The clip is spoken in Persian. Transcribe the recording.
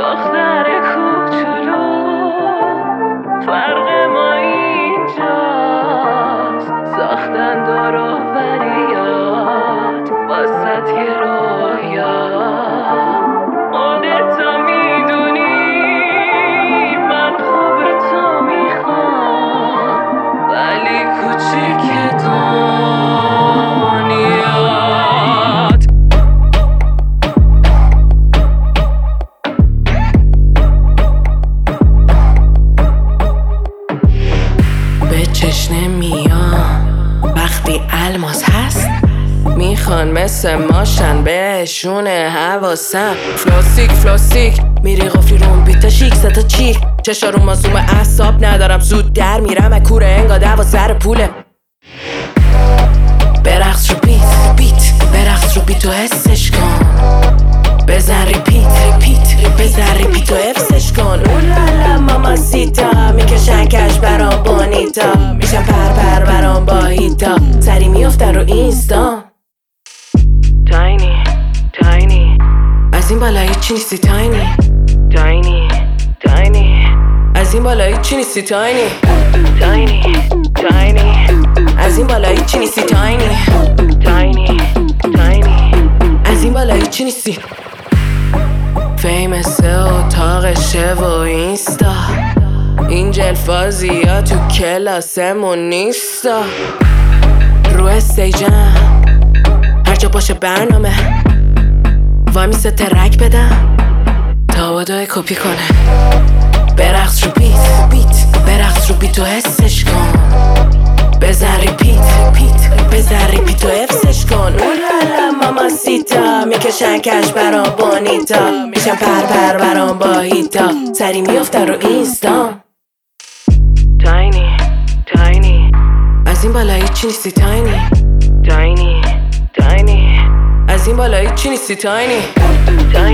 دختر کوچولو، فرق ما اینجاست، ساختن دوروبریات واسط یه رویا. خودتو میدونی من خوب تو میخوام، ولی کوچیک دنیات. به چشم نمیان وقتی الماس هست، میخوان مثل ماشن بهشون حواسم. فلاسیک میری غفری روم بیتا شیک ستا چیک، چشا رو مازوم اعصاب ندارم، زود در میرم اکوره انگا دوا سر پوله. برقص رو بیت برقص رو بیت و حسش کن، بزن ریپیت بزن ریپیت و حفظش کن. اولالا ماماسیتا میکشن کش برام بونیتا، میشن پر برام با هیتا، سری میافتن رو اینستا. تاینی از این بالا هیچی نیستی تاینی از این بالا هیچی نیستی تاینی از این بالا هیچی نیستی تاینی از این بالا هیچی نیستی. فیمس اتاقشه و اینستا، این جلفازی ها تو کلاسمون نیستا. رو استیجم هرجا باشه برنامه، وای میسه ترک بدم تا بادای کپی کنه. برقص رو بیت برقص رو بیت و حسش کن، بزن ریپیت بزن ریپیت و حفظش کن. اولالا ماماسیتا میکشن کش برام بونیتا، میشن پر برام با هیتا، سری میافتن رو اینستا. تاینی از این بالا هیچی نیستی تاینی از این بالا هیچی نیستی تاینی